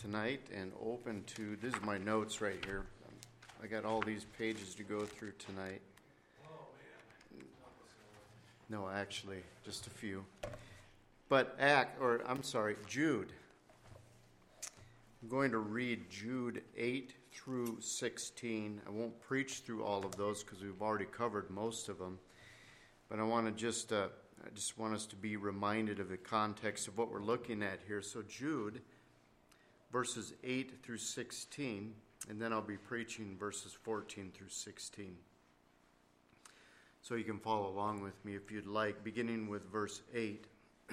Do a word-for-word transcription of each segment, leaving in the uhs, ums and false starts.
tonight and open to, these are my notes right here. I got all these pages to go through tonight. No, actually, just a few. But Act, or I'm sorry, Jude. I'm going to read Jude eight through sixteen. I won't preach through all of those because we've already covered most of them. But I want to just, uh, I just want us to be reminded of the context of what we're looking at here. So Jude, verses eight through sixteen, and then I'll be preaching verses fourteen through sixteen. So you can follow along with me if you'd like, beginning with verse eight.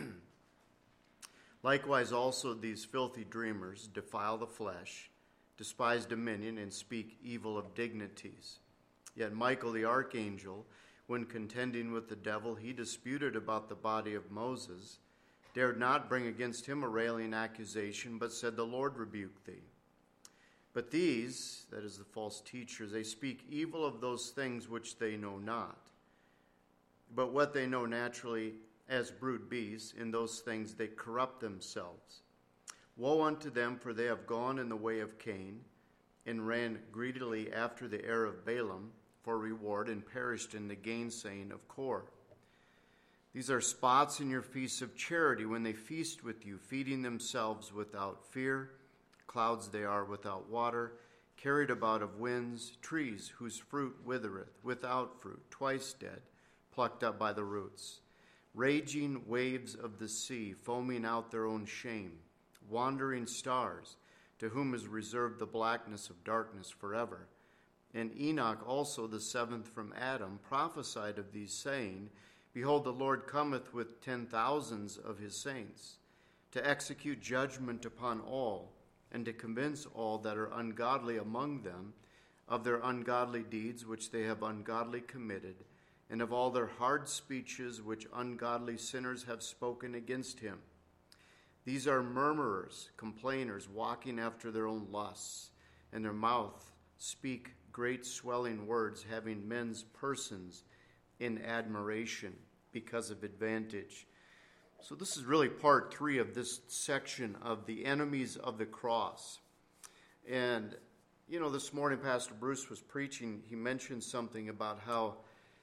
Likewise also these filthy dreamers defile the flesh, despise dominion, and speak evil of dignities. Yet Michael the archangel, when contending with the devil, he disputed about the body of Moses, dared not bring against him a railing accusation, but said, The Lord rebuke thee. But these, that is the false teachers, they speak evil of those things which they know not. But what they know naturally as brute beasts, in those things they corrupt themselves. Woe unto them, for they have gone in the way of Cain, and ran greedily after the heir of Balaam for reward, and perished in the gainsaying of Kor. These are spots in your feasts of charity, when they feast with you, feeding themselves without fear. Clouds they are without water, carried about of winds, trees whose fruit withereth, without fruit, twice dead, plucked up by the roots. Raging waves of the sea, foaming out their own shame. Wandering stars, to whom is reserved the blackness of darkness forever. And Enoch also, the seventh from Adam, prophesied of these, saying, Behold, the Lord cometh with ten thousands of his saints, to execute judgment upon all, and to convince all that are ungodly among them of their ungodly deeds which they have ungodly committed, and of all their hard speeches which ungodly sinners have spoken against him. These are murmurers, complainers, walking after their own lusts, and their mouth speak great swelling words, having men's persons in admiration because of advantage. So this is really part three of this section of the enemies of the cross. And, you know, this morning Pastor Bruce was preaching. He mentioned something about how,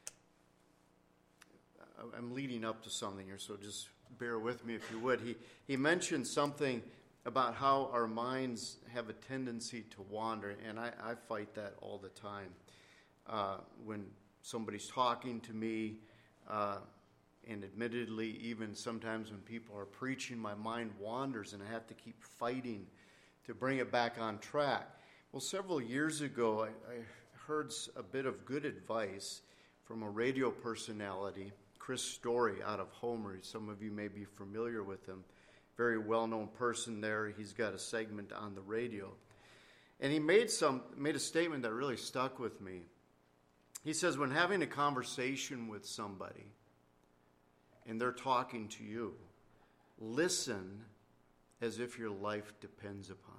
I'm leading up to something here, so just bear with me if you would. He, he mentioned something about how our minds have a tendency to wander, and I, I fight that all the time. Uh, when somebody's talking to me, uh, and admittedly, even sometimes when people are preaching, my mind wanders, and I have to keep fighting to bring it back on track. Well, several years ago, I, I heard a bit of good advice from a radio personality, Chris Story, out of Homer. Some of you may be familiar with him. Very well-known person there. He's got a segment on the radio. And he made some made a statement that really stuck with me. He says, when having a conversation with somebody and they're talking to you, listen as if your life depends upon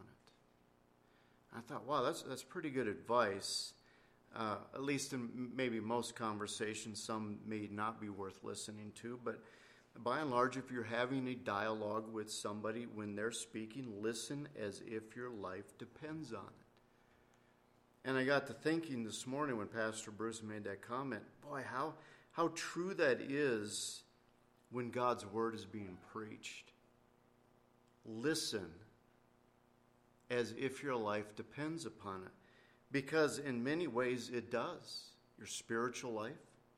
it. I thought, wow, that's that's pretty good advice. Uh, at least in maybe most conversations, some may not be worth listening to, but by and large, if you're having a dialogue with somebody, when they're speaking, listen as if your life depends on it. And I got to thinking this morning when Pastor Bruce made that comment, boy, how how true that is when God's word is being preached. Listen as if your life depends upon it. Because in many ways it does. Your spiritual life,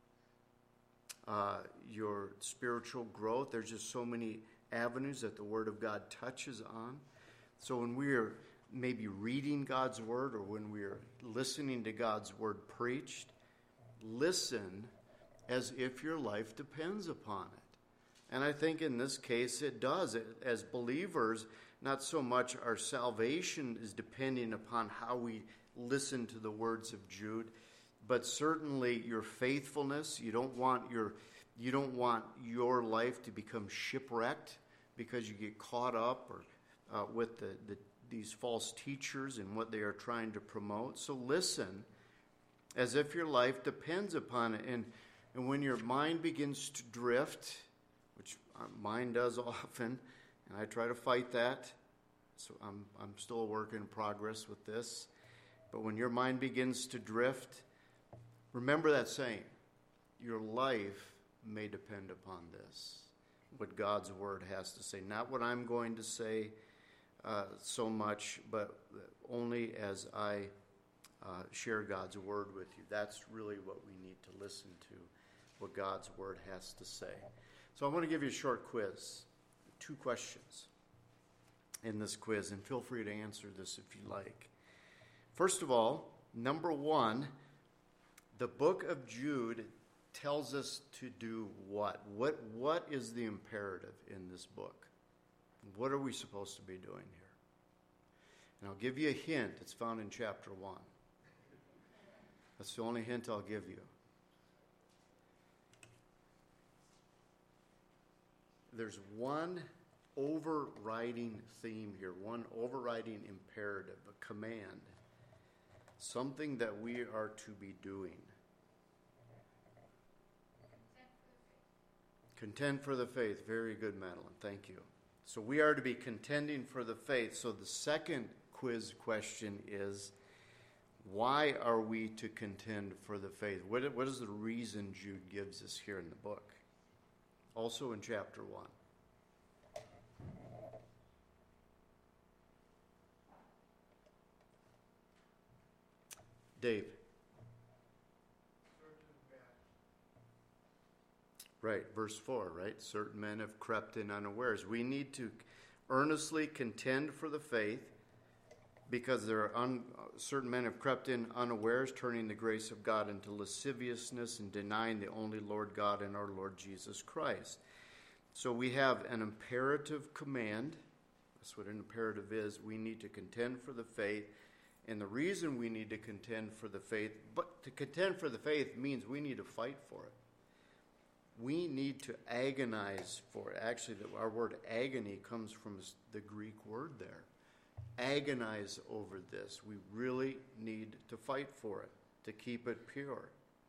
uh, your spiritual growth. There's just so many avenues that the Word of God touches on. So when we're maybe reading God's Word or when we're listening to God's Word preached, listen as if your life depends upon it. And I think in this case it does. As believers, not so much our salvation is depending upon how we listen to the words of Jude, but certainly your faithfulness. You don't want your you don't want your life to become shipwrecked because you get caught up or uh, with the, the these false teachers and what they are trying to promote. So listen as if your life depends upon it. And and when your mind begins to drift, which mine does often, and I try to fight that, So I'm, I'm still a work in progress with this. But when your mind begins to drift, remember that saying, your life may depend upon this, what God's word has to say. Not what I'm going to say uh, so much, but only as I uh, share God's word with you. That's really what we need to listen to, what God's word has to say. So I want to give you a short quiz, two questions in this quiz, and feel free to answer this if you like. First of all, number one, the book of Jude tells us to do what? What what is the imperative in this book? What are we supposed to be doing here? And I'll give you a hint. It's found in chapter one. That's the only hint I'll give you. There's one overriding theme here, one overriding imperative, a command, something that we are to be doing. Contend for the faith. Very good, Madeline. Thank you. So we are to be contending for the faith. So the second quiz question is, why are we to contend for the faith? What, what is the reason Jude gives us here in the book? Also in chapter one. Dave. Right, verse four, right? Certain men have crept in unawares. We need to earnestly contend for the faith because there are un, certain men have crept in unawares, turning the grace of God into lasciviousness and denying the only Lord God and our Lord Jesus Christ. So we have an imperative command. That's what an imperative is. We need to contend for the faith. And the reason we need to contend for the faith, but to contend for the faith means we need to fight for it. We need to agonize for it. Actually, our word agony comes from the Greek word there. Agonize over this. We really need to fight for it, to keep it pure.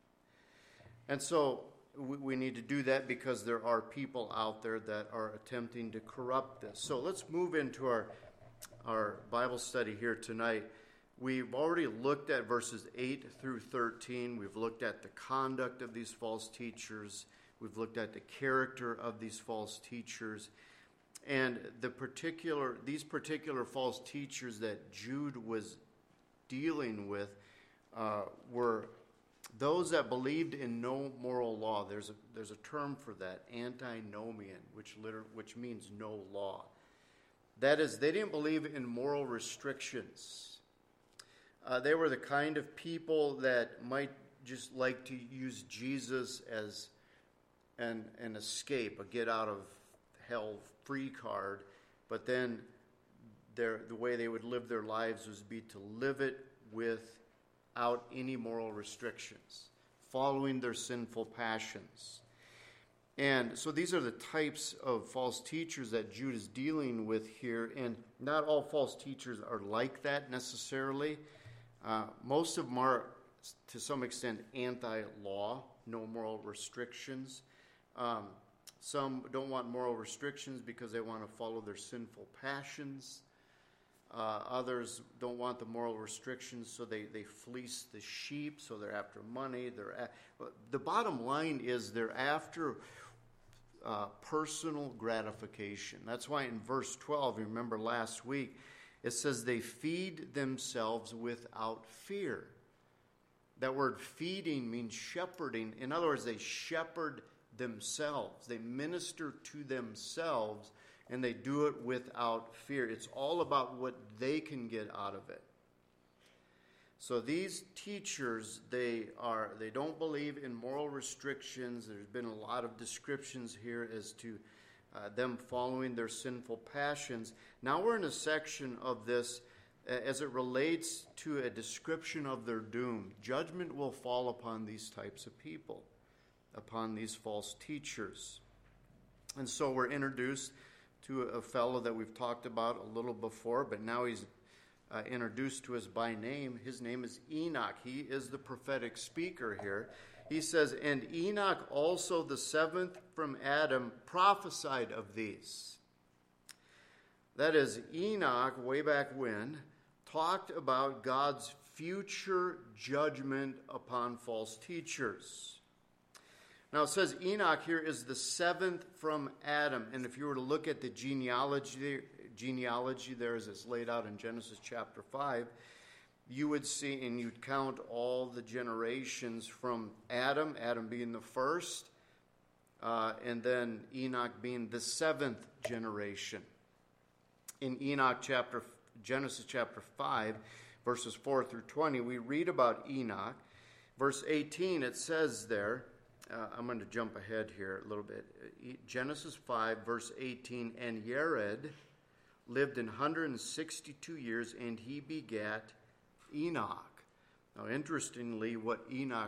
And so we, we need to do that because there are people out there that are attempting to corrupt this. So let's move into our, our Bible study here tonight. We've already looked at verses eight through thirteen. We've looked at the conduct of these false teachers. We've looked at the character of these false teachers. And the particular these particular false teachers that Jude was dealing with uh, were those that believed in no moral law. There's a, there's a term for that, antinomian, which liter- which means no law. That is, they didn't believe in moral restrictions. Uh, they were the kind of people that might just like to use Jesus as an, an escape, a get out of hell free card, but then their, the way they would live their lives was be to live it without any moral restrictions, following their sinful passions. And so these are the types of false teachers that Jude is dealing with here, and not all false teachers are like that necessarily. Uh, most of them are, to some extent, anti-law, no moral restrictions. Um, some don't want moral restrictions because they want to follow their sinful passions. Uh, others don't want the moral restrictions, so they, they fleece the sheep, so they're after money. They're at, the bottom line is they're after uh, personal gratification. That's why in verse twelve, you remember last week, it says they feed themselves without fear. That word feeding means shepherding. In other words, they shepherd themselves. They minister to themselves, and they do it without fear. It's all about what they can get out of it. So these teachers, they are they don't believe in moral restrictions. There's been a lot of descriptions here as to uh, them following their sinful passions. Now we're in a section of this uh, as it relates to a description of their doom. Judgment will fall upon these types of people, upon these false teachers. And so we're introduced to a fellow that we've talked about a little before, but now he's uh, introduced to us by name. His name is Enoch. He is the prophetic speaker here. He says, and Enoch also, the seventh from Adam, prophesied of these. That is, Enoch, way back when, talked about God's future judgment upon false teachers. Now it says Enoch here is the seventh from Adam. And if you were to look at the genealogy, genealogy there as it's laid out in Genesis chapter five, you would see, and you'd count all the generations from Adam, Adam being the first, uh, and then Enoch being the seventh generation. In Enoch chapter, Genesis chapter five, verses four through twenty, we read about Enoch. Verse eighteen, it says there, uh, I'm going to jump ahead here a little bit. Genesis five, verse eighteen, and Jared lived in one hundred sixty-two years, and he begat Enoch. Now, interestingly, what Enoch,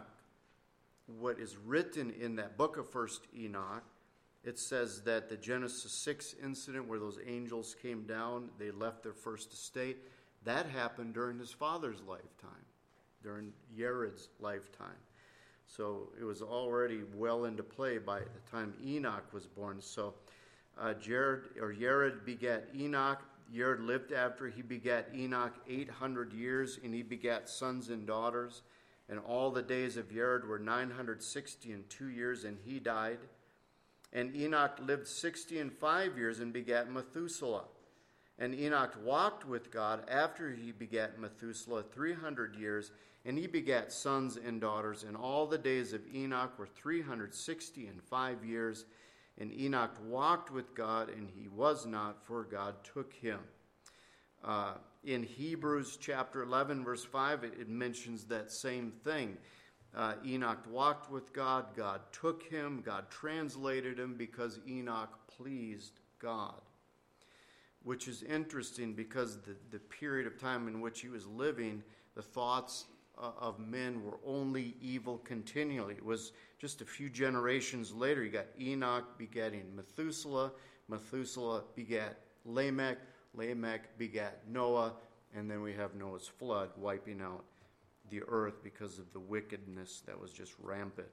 what is written in that book of First Enoch, it says that the Genesis six incident where those angels came down, they left their first estate, that happened during his father's lifetime, during Jared's lifetime. So it was already well into play by the time Enoch was born. So uh, Jared or Jared begat Enoch. Jared lived after he begat Enoch eight hundred years, and he begat sons and daughters. And all the days of Jared were nine hundred sixty and two years, and he died. And Enoch lived sixty and five years and begat Methuselah. And Enoch walked with God after he begat Methuselah three hundred years, and he begat sons and daughters. And all the days of Enoch were three hundred sixty and five years. And Enoch walked with God, and he was not, for God took him. Uh, in Hebrews chapter eleven, verse five, it, it mentions that same thing. Uh, Enoch walked with God, God took him, God translated him because Enoch pleased God. Which is interesting because the, the period of time in which he was living, the thoughts uh, of men were only evil continually. It was just a few generations later, you got Enoch begetting Methuselah, Methuselah begat Lamech, Lamech begat Noah, and then we have Noah's flood wiping out the earth because of the wickedness that was just rampant.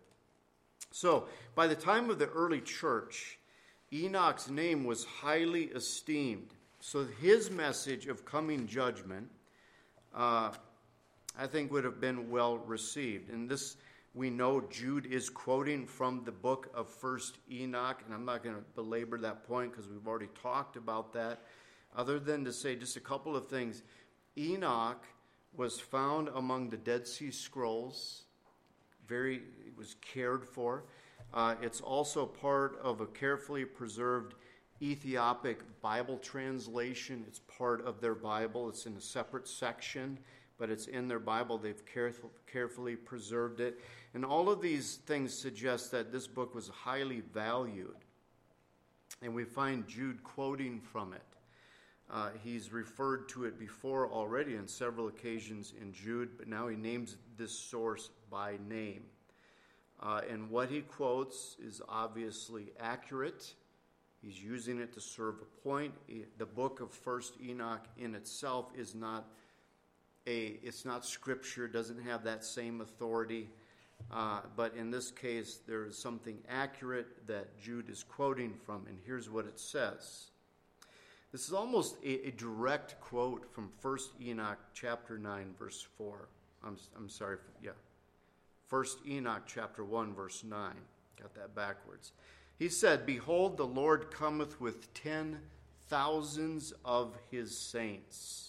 So, by the time of the early church, Enoch's name was highly esteemed. So his message of coming judgment, uh, I think, would have been well received. And this, we know Jude is quoting from the book of First Enoch, and I'm not going to belabor that point because we've already talked about that, other than to say just a couple of things. Enoch was found among the Dead Sea Scrolls. Very, it was cared for. Uh, it's also part of a carefully preserved Ethiopic Bible translation. It's part of their Bible. It's in a separate section, but it's in their Bible. They've careful, carefully preserved it. And all of these things suggest that this book was highly valued. And we find Jude quoting from it. Uh, he's referred to it before already on several occasions in Jude, but now he names this source by name. Uh, and what he quotes is obviously accurate. He's using it to serve a point. The book of First Enoch in itself is not a, it's not scripture, doesn't have that same authority. Uh, but in this case, there is something accurate that Jude is quoting from, and here's what it says. This is almost a, a direct quote from First Enoch chapter nine, verse four. I'm, I'm sorry, yeah. First Enoch chapter one, verse nine. Got that backwards. He said, "Behold, the Lord cometh with ten thousands of his saints."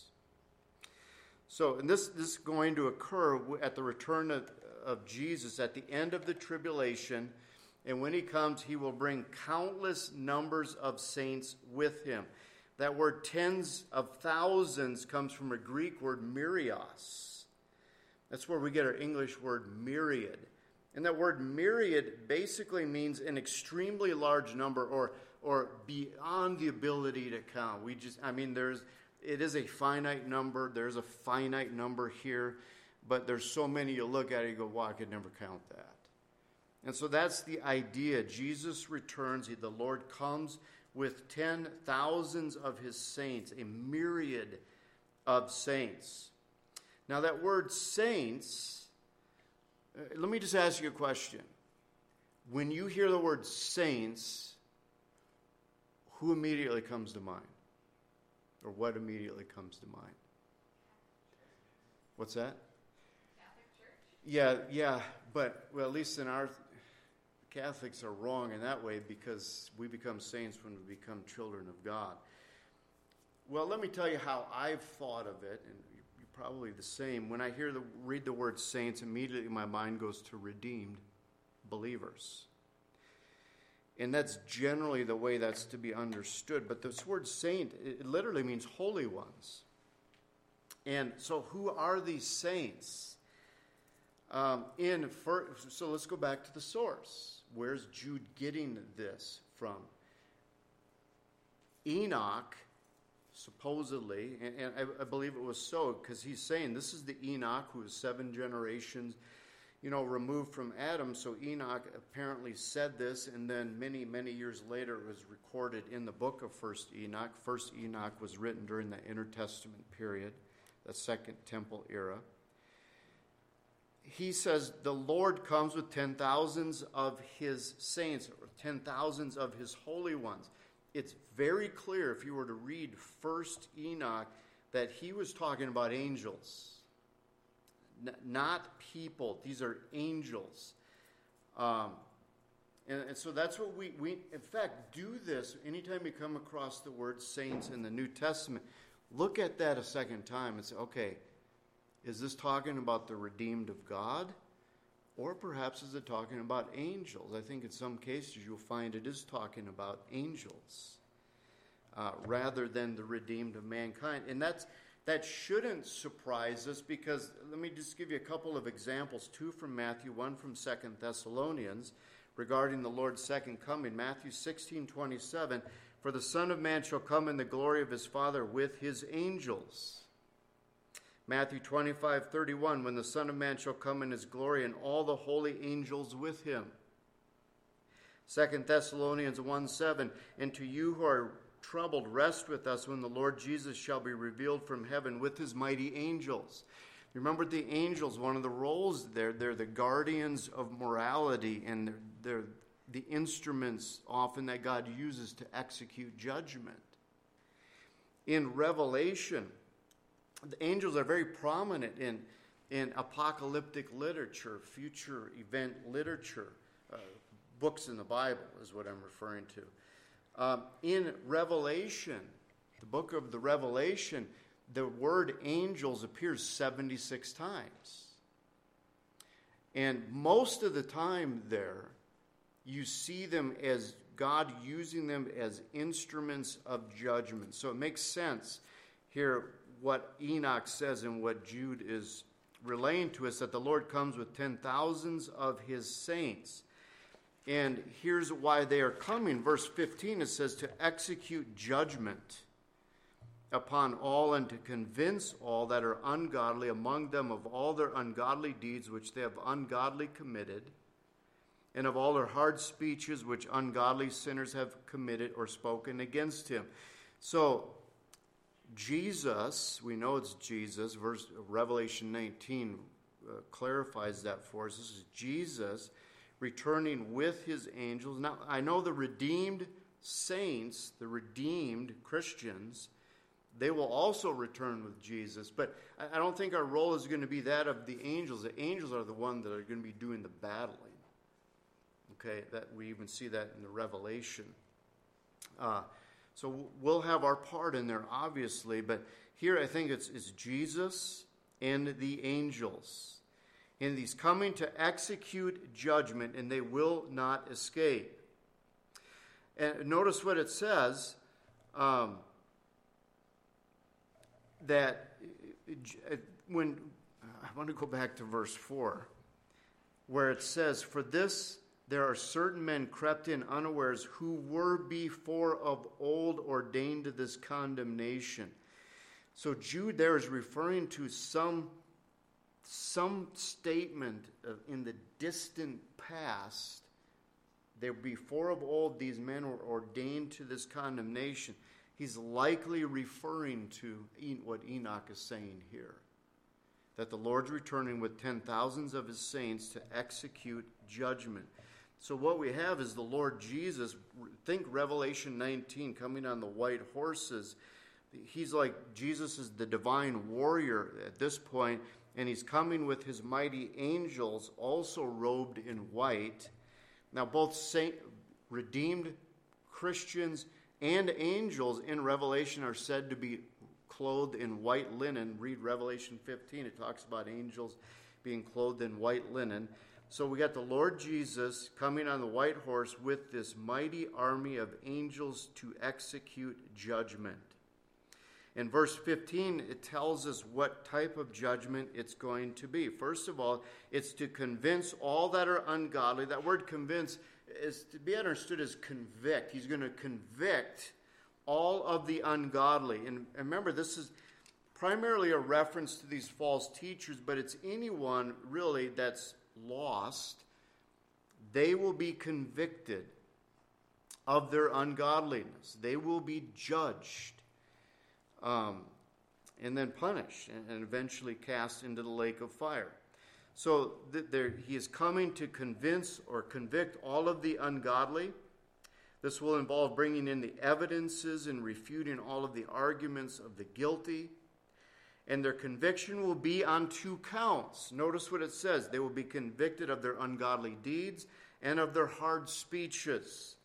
So, and this, this is going to occur at the return of, of Jesus at the end of the tribulation. And when he comes, he will bring countless numbers of saints with him. That word tens of thousands comes from a Greek word myrios. That's where we get our English word myriad. And that word myriad basically means an extremely large number, or or beyond the ability to count. We just, I mean, there's, it is a finite number. There's a finite number here, but there's so many you look at it, you go, wow, I could never count that. And so that's the idea. Jesus returns. The Lord comes with ten thousands of his saints, a myriad of saints. Now that word saints, let me just ask you a question. When you hear the word saints, who immediately comes to mind? Or what immediately comes to mind? What's that? Catholic Church? Yeah, yeah, but, well, at least in our, Catholics are wrong in that way because we become saints when we become children of God. Well, let me tell you how I've thought of it, and you're probably the same. When I hear the read the word saints, immediately my mind goes to redeemed believers. And that's generally the way that's to be understood. But this word saint, it literally means holy ones. And so who are these saints? Um, in first, so let's go back to the source. Where's Jude getting this from? Enoch, supposedly, and, and I, I believe it was so, because he's saying this is the Enoch who is seven generations, you know, removed from Adam. So Enoch apparently said this, and then many, many years later it was recorded in the book of First Enoch. First Enoch was written during the Intertestament period, the Second Temple era. He says the Lord comes with ten thousands of his saints, or ten thousands of his holy ones. It's very clear if you were to read First Enoch that he was talking about angels. Not people. These are angels. Um, and, and so that's what we, we, in fact, do this anytime you come across the word saints in the New Testament. Look at that a second time and say, okay, is this talking about the redeemed of God? Or perhaps is it talking about angels? I think in some cases you'll find it is talking about angels uh, rather than the redeemed of mankind. And that's That shouldn't surprise us because, let me just give you a couple of examples, two from Matthew, one from Second Thessalonians, regarding the Lord's second coming. Matthew sixteen twenty-seven, for the Son of Man shall come in the glory of his Father with his angels. Matthew twenty-five thirty-one, when the Son of Man shall come in his glory and all the holy angels with him. Second Thessalonians one seven, and to you who are troubled, rest with us when the Lord Jesus shall be revealed from heaven with his mighty angels. Remember the angels, one of the roles there, they're the guardians of morality, and they're, they're the instruments often that God uses to execute judgment. In Revelation, the angels are very prominent in, in apocalyptic literature, future event literature. Uh, books in the Bible is what I'm referring to. Um, in Revelation, the book of the Revelation, the word angels appears seventy-six times. And most of the time there, you see them as God using them as instruments of judgment. So it makes sense here what Enoch says and what Jude is relaying to us, that the Lord comes with ten thousands of his saints. And here's why they are coming. Verse fifteen, it says, to execute judgment upon all and to convince all that are ungodly among them of all their ungodly deeds which they have ungodly committed, and of all their hard speeches which ungodly sinners have committed or spoken against him. So, Jesus, we know it's Jesus, verse Revelation nineteen uh, clarifies that for us. This is Jesus returning with his angels. Now, I know the redeemed saints, the redeemed Christians, they will also return with Jesus. But I don't think our role is going to be that of the angels. The angels are the ones that are going to be doing the battling. Okay, that we even see that in the Revelation. Uh, so we'll have our part in there, obviously. But here I think it's, it's Jesus and the angels. And he's coming to execute judgment, and they will not escape. And notice what it says, um, that when, I want to go back to verse four, where it says, for this there are certain men crept in unawares who were before of old ordained to this condemnation. So Jude there is referring to some some statement of, in the distant past, there before of old these men were ordained to this condemnation. He's likely referring to what Enoch is saying here, that the Lord's returning with ten thousands of his saints to execute judgment. So what we have is the Lord Jesus. Think Revelation nineteen, coming on the white horses. he's like, Jesus is the divine warrior at this point, and he's coming with his mighty angels, also robed in white. Now, both saint, redeemed Christians and angels in Revelation are said to be clothed in white linen. Read Revelation fifteen. It talks about angels being clothed in white linen. So we got the Lord Jesus coming on the white horse with this mighty army of angels to execute judgment. In verse fifteen, it tells us what type of judgment it's going to be. First of all, it's to convince all that are ungodly. That word convince is to be understood as convict. He's going to convict all of the ungodly. And remember, this is primarily a reference to these false teachers, but it's anyone really that's lost. They will be convicted of their ungodliness. They will be judged. Um, and then punished and, and eventually cast into the lake of fire. So th- there, he is coming to convince or convict all of the ungodly. This will involve bringing in the evidences and refuting all of the arguments of the guilty. And their conviction will be on two counts. Notice what it says. They will be convicted of their ungodly deeds and of their hard speeches.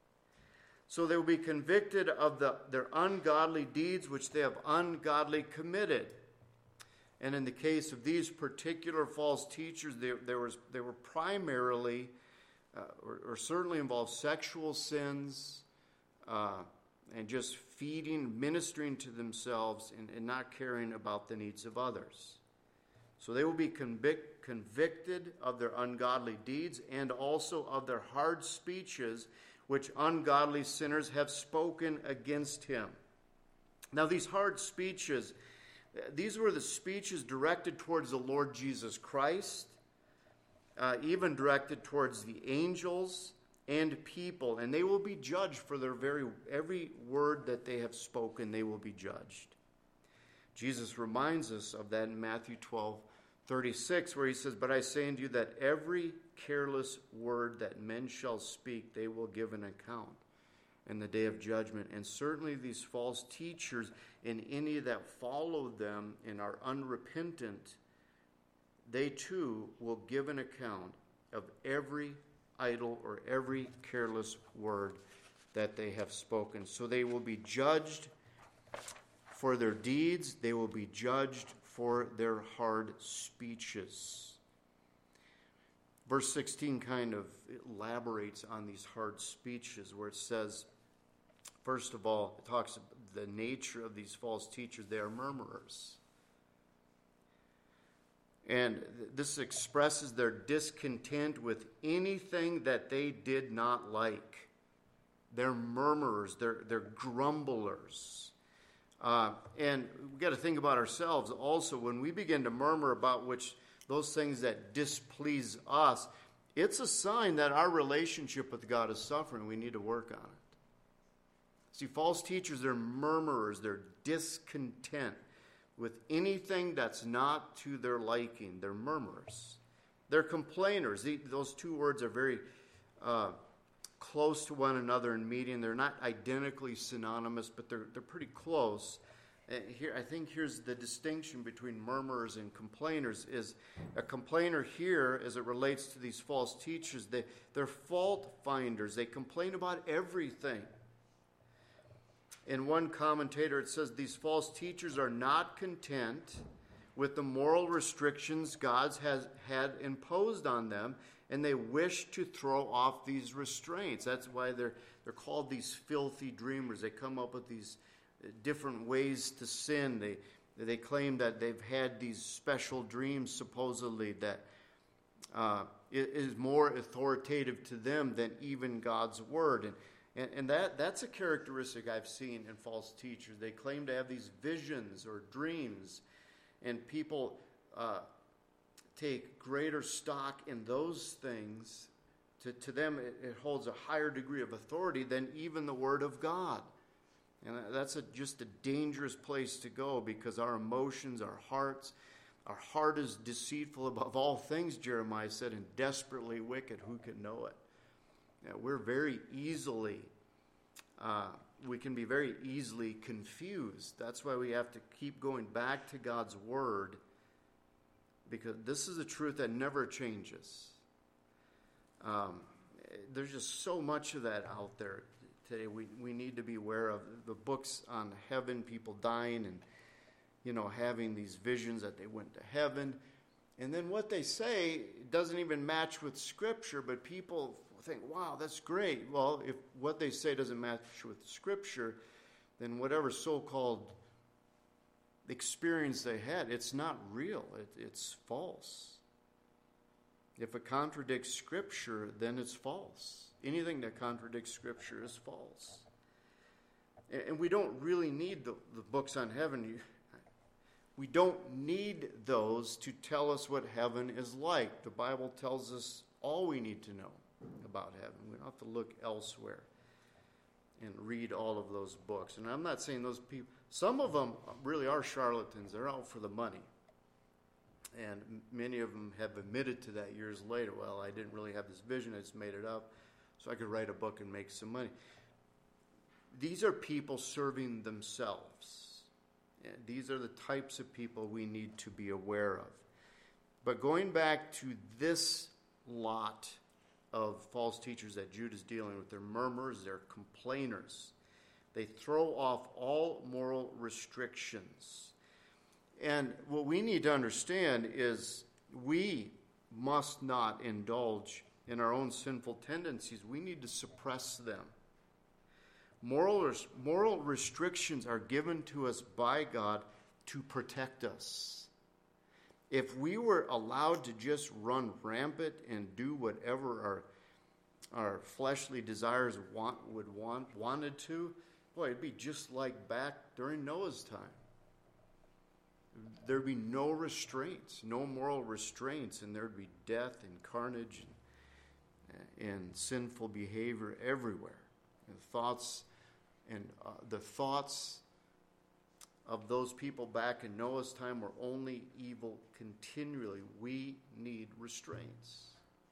So they will be convicted of the, their ungodly deeds which they have ungodly committed. And in the case of these particular false teachers, they, there was, they were primarily, uh, or, or certainly involved sexual sins, uh, and just feeding, ministering to themselves, and, and not caring about the needs of others. So they will be convict, convicted of their ungodly deeds and also of their hard speeches, which ungodly sinners have spoken against him. Now, these hard speeches, these were the speeches directed towards the Lord Jesus Christ, uh, even directed towards the angels and people, and they will be judged for their very every word that they have spoken. They will be judged. Jesus reminds us of that in Matthew twelve thirty-six, where he says, "But I say unto you that every careless word that men shall speak, they will give an account in the day of judgment. And certainly these false teachers and any that follow them and are unrepentant, they too will give an account of every idle or every careless word that they have spoken." So they will be judged for their deeds. They will be judged for their hard speeches. Verse sixteen kind of elaborates on these hard speeches, where it says, first of all, it talks about the nature of these false teachers. They are murmurers. And this expresses their discontent with anything that they did not like. They're murmurers. They're, they're grumblers. Uh, and we've got to think about ourselves also. When we begin to murmur about which those things that displease us, it's a sign that our relationship with God is suffering. We need to work on it. See, false teachers, they're murmurers. They're discontent with anything that's not to their liking. They're murmurers. They're complainers. Those two words are very uh, close to one another in meaning. They're not identically synonymous, but they're they're pretty close. And here, I think here's the distinction between murmurers and complainers. Is a complainer here, as it relates to these false teachers, they, they're fault finders. They complain about everything. In one commentator, it says these false teachers are not content with the moral restrictions God has had imposed on them, and they wish to throw off these restraints. That's why they're they're called these filthy dreamers. They come up with these different ways to sin. They they claim that they've had these special dreams, supposedly, that uh, is more authoritative to them than even God's word. And And, and that, that's a characteristic I've seen in false teachers. They claim to have these visions or dreams, and people uh, take greater stock in those things. To, to them, it, it holds a higher degree of authority than even the Word of God. And that's a, just a dangerous place to go, because our emotions, our hearts, our heart is deceitful above all things, Jeremiah said, and desperately wicked. Who can know it? Yeah, we're very easily uh, we can be very easily confused. That's why we have to keep going back to God's Word, because this is a truth that never changes. Um, there's just so much of that out there today. We we need to be aware of the books on heaven, people dying and, you know, having these visions that they went to heaven. And then what they say doesn't even match with Scripture, but people think, wow, that's great. Well, if what they say doesn't match with Scripture, then whatever so-called experience they had, it's not real. It, it's false. If it contradicts Scripture, then it's false. Anything that contradicts Scripture is false. And, and we don't really need the, the books on heaven. We don't need those to tell us what heaven is like. The Bible tells us all we need to know about heaven. We don't have to look elsewhere and read all of those books. And I'm not saying those people, some of them really are charlatans. They're out for the money. And many of them have admitted to that years later. Well, I didn't really have this vision. I just made it up so I could write a book and make some money. These are people serving themselves. And these are the types of people we need to be aware of. But going back to this lot of false teachers that Jude is dealing with, they're murmurers, they're complainers. They throw off all moral restrictions. And what we need to understand is we must not indulge in our own sinful tendencies. We need to suppress them. Moral, moral restrictions are given to us by God to protect us. If we were allowed to just run rampant and do whatever our, our fleshly desires want, would want wanted to, boy, it'd be just like back during Noah's time. There'd be no restraints, no moral restraints, and there'd be death and carnage and, and sinful behavior everywhere. And thoughts and uh, the thoughts of those people back in Noah's time were only evil continually. We need restraints.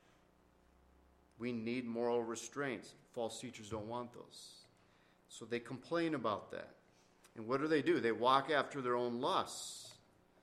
We need moral restraints. False teachers don't want those. So they complain about that. And what do they do? They walk after their own lusts.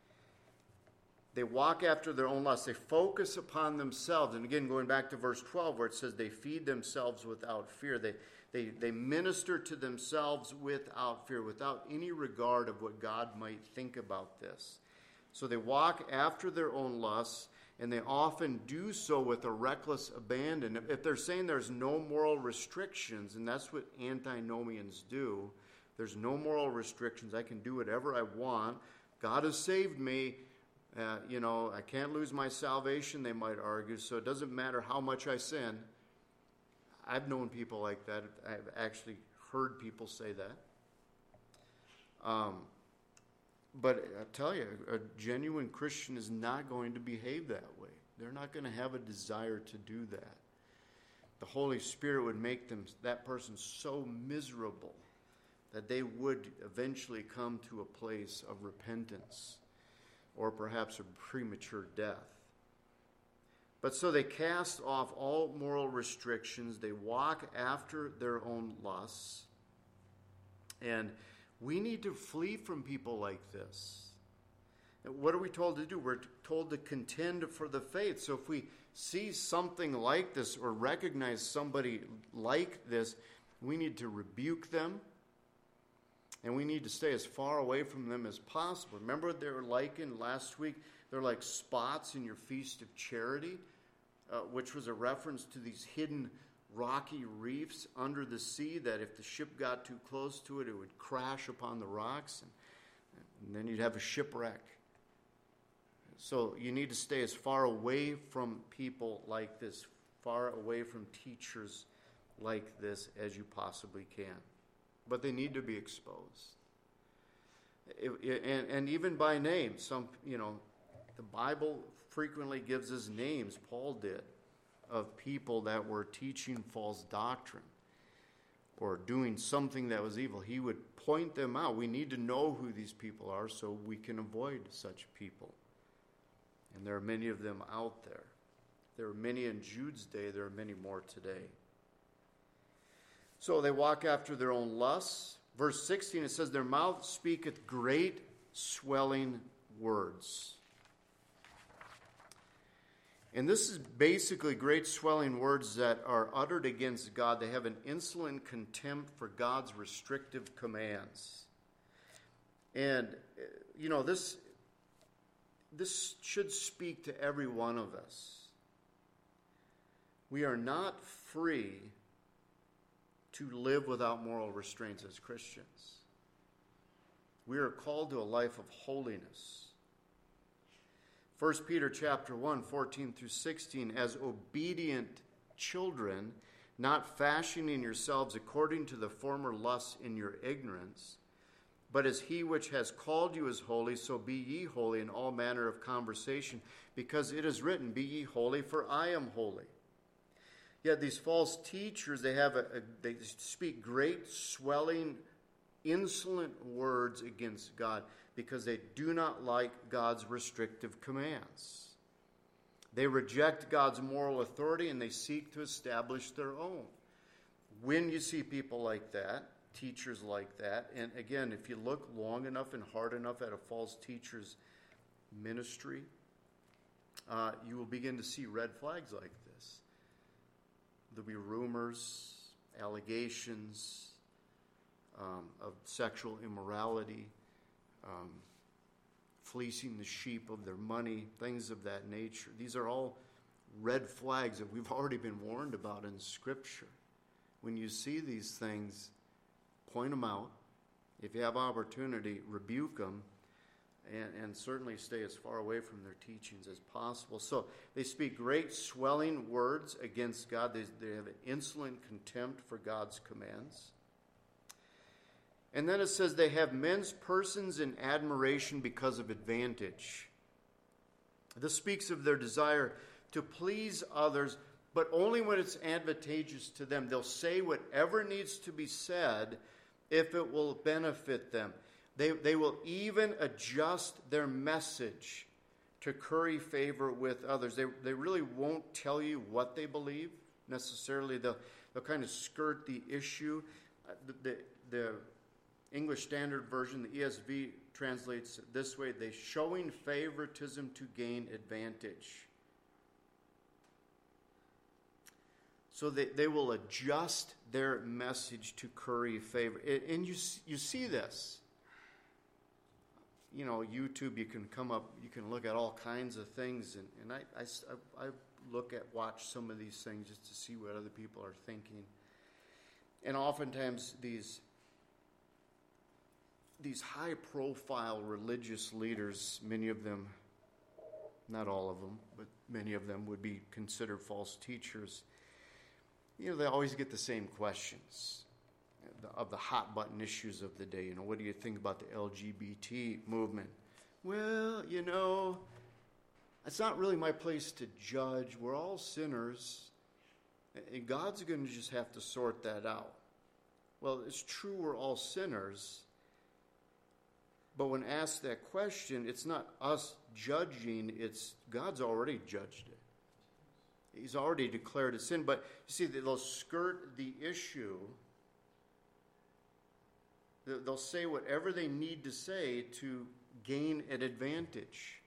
They walk after their own lusts. They focus upon themselves. And again, going back to verse twelve, where it says they feed themselves without fear. They, they, they minister to themselves without fear, without any regard of what God might think about this. So they walk after their own lusts, and they often do so with a reckless abandon. If they're saying there's no moral restrictions, and that's what antinomians do, there's no moral restrictions. I can do whatever I want. God has saved me. Uh, you know, I can't lose my salvation, they might argue, so it doesn't matter how much I sin. I've known people like that. I've actually heard people say that. Um, but I tell you, a genuine Christian is not going to behave that way. They're not going to have a desire to do that. The Holy Spirit would make them, that person so miserable that they would eventually come to a place of repentance or perhaps a premature death. But so they cast off all moral restrictions. They walk after their own lusts. And we need to flee from people like this. And what are we told to do? We're told to contend for the faith. So if we see something like this or recognize somebody like this, we need to rebuke them. And we need to stay as far away from them as possible. Remember what they were likened last week? They're like spots in your Feast of Charity, uh, which was a reference to these hidden rocky reefs under the sea that if the ship got too close to it, it would crash upon the rocks, and, and then you'd have a shipwreck. So you need to stay as far away from people like this, far away from teachers like this as you possibly can. But they need to be exposed. It, it, and, and even by name, some, you know, the Bible frequently gives us names, Paul did, of people that were teaching false doctrine or doing something that was evil. He would point them out. We need to know who these people are so we can avoid such people. And there are many of them out there. There were many in Jude's day. There are many more today. So they walk after their own lusts. Verse sixteen, it says, their mouth speaketh great swelling words. And this is basically great swelling words that are uttered against God. They have an insolent contempt for God's restrictive commands. And, you know, this, this should speak to every one of us. We are not free to live without moral restraints as Christians. We are called to a life of holiness. First Peter chapter one, fourteen through sixteen, as obedient children, not fashioning yourselves according to the former lusts in your ignorance, but as he which has called you is holy, so be ye holy in all manner of conversation, because it is written, be ye holy, for I am holy. Yet these false teachers, they have a, a they speak great, swelling, insolent words against God, because they do not like God's restrictive commands. They reject God's moral authority and they seek to establish their own. When you see people like that, teachers like that, and again, if you look long enough and hard enough at a false teacher's ministry, uh, you will begin to see red flags like this. There'll be rumors, allegations um, of sexual immorality, Um, fleecing the sheep of their money, things of that nature. These are all red flags that we've already been warned about in Scripture. When you see these things, point them out. If you have opportunity, rebuke them, and, and certainly stay as far away from their teachings as possible. So they speak great swelling words against God. They, they have an insolent contempt for God's commands. And then it says they have men's persons in admiration because of advantage. This speaks of their desire to please others, but only when it's advantageous to them. They'll say whatever needs to be said if it will benefit them. They, they will even adjust their message to curry favor with others. They, they really won't tell you what they believe necessarily. They'll, they'll kind of skirt the issue. Uh, the, the, the English Standard Version, the E S V, translates it this way: they showing favoritism to gain advantage. So they, they will adjust their message to curry favor. And you, you see this. You know, YouTube, you can come up, you can look at all kinds of things. And, and I, I, I look at, watch some of these things just to see what other people are thinking. And oftentimes these These high-profile religious leaders, many of them, not all of them, but many of them would be considered false teachers. You know, they always get the same questions of the hot-button issues of the day. You know, what do you think about the L G B T movement? Well, you know, it's not really my place to judge. We're all sinners, and God's going to just have to sort that out. Well, it's true we're all sinners. But when asked that question, it's not us judging, it's God's already judged it. He's already declared it sin. But you see, they'll skirt the issue. They'll say whatever they need to say to gain an advantage.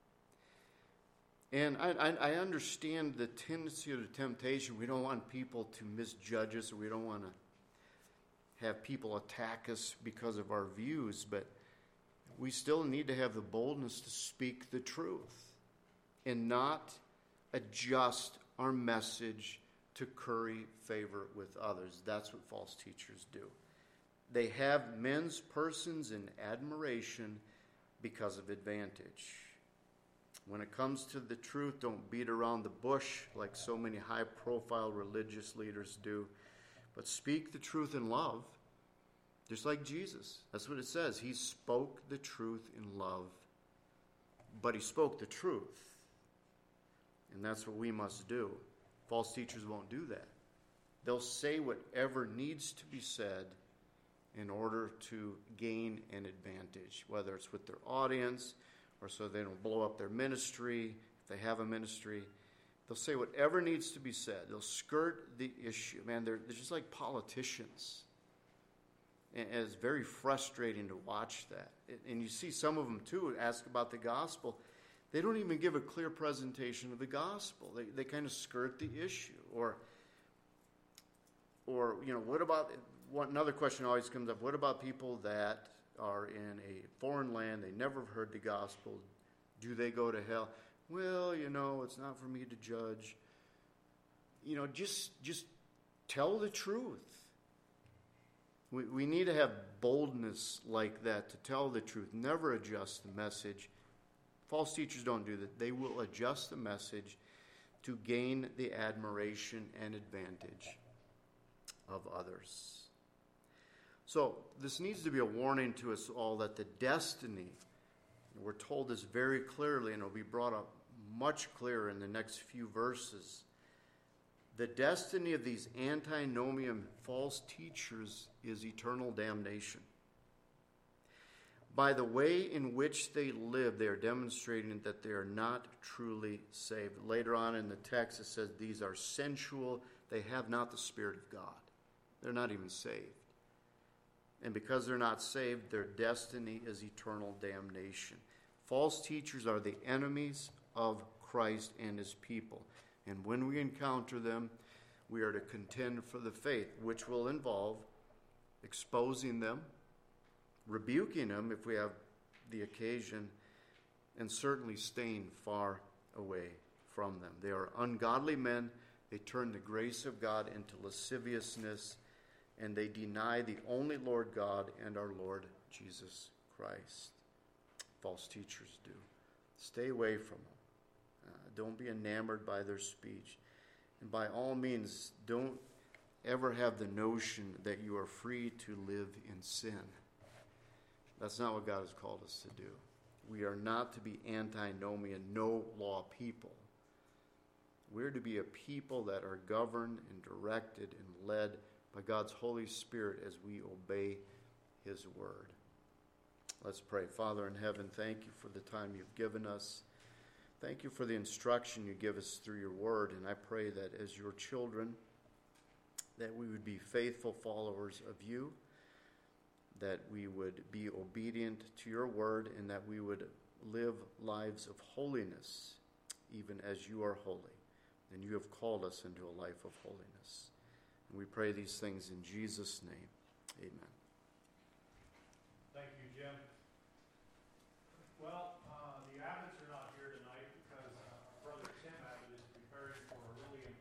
And I, I, I understand the tendency of the temptation. We don't want people to misjudge us, or we don't want to have people attack us because of our views, but we still need to have the boldness to speak the truth and not adjust our message to curry favor with others. That's what false teachers do. They have men's persons in admiration because of advantage. When it comes to the truth, don't beat around the bush like so many high-profile religious leaders do, but speak the truth in love. Just like Jesus. That's what it says. He spoke the truth in love, but he spoke the truth. And that's what we must do. False teachers won't do that. They'll say whatever needs to be said in order to gain an advantage, whether it's with their audience or so they don't blow up their ministry, if they have a ministry. They'll say whatever needs to be said. They'll skirt the issue. Man, they're, they're just like politicians. And it's very frustrating to watch that. And you see some of them, too, ask about the gospel. They don't even give a clear presentation of the gospel. They they kind of skirt the issue. Or, or you know, what about, one, another question always comes up, what about people that are in a foreign land, they never heard the gospel, do they go to hell? Well, you know, it's not for me to judge. You know, just just tell the truth. We we need to have boldness like that to tell the truth. Never adjust the message. False teachers don't do that. They will adjust the message to gain the admiration and advantage of others. So this needs to be a warning to us all that the destiny, we're told this very clearly, and it'll be brought up much clearer in the next few verses. The destiny of these antinomian false teachers is eternal damnation. By the way in which they live, they are demonstrating that they are not truly saved. Later on in the text, it says these are sensual. They have not the Spirit of God. They're not even saved. And because they're not saved, their destiny is eternal damnation. False teachers are the enemies of Christ and his people. And when we encounter them, we are to contend for the faith, which will involve exposing them, rebuking them if we have the occasion, and certainly staying far away from them. They are ungodly men. They turn the grace of God into lasciviousness, and they deny the only Lord God and our Lord Jesus Christ. False teachers do. Stay away from them. Uh, don't be enamored by their speech. And by all means, don't ever have the notion that you are free to live in sin. That's not what God has called us to do. We are not to be antinomian, no-law people. We're to be a people that are governed and directed and led by God's Holy Spirit as we obey his word. Let's pray. Father in heaven, thank you for the time you've given us. Thank you for the instruction you give us through your word. And I pray that as your children, that we would be faithful followers of you, that we would be obedient to your word, and that we would live lives of holiness, even as you are holy. And you have called us into a life of holiness. And we pray these things in Jesus' name. Amen. Thank you, Jim. Well,